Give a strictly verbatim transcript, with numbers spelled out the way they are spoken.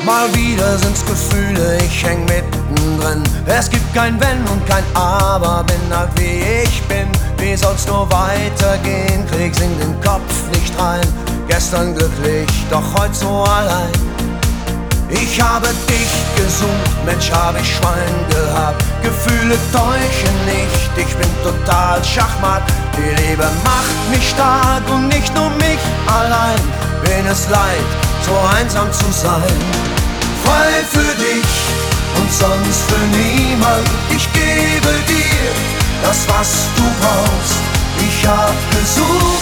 Mal wieder sind's Gefühle, ich häng mittendrin. Es gibt kein Wenn und kein Aber, bin halt wie ich bin. Wie soll's nur weitergehen? Krieg's in den Kopf nicht rein. Gestern glücklich, doch heute so allein. Ich habe dich gesucht, Mensch, hab ich Schwein gehabt. Gefühle täuschen nicht, ich bin total Schachmatt. Die Liebe macht mich stark und nicht nur mich allein. Wen es leid, so einsam zu sein. Frei für dich und sonst für niemand. Ich gebe dir das, was du brauchst. Ich hab gesucht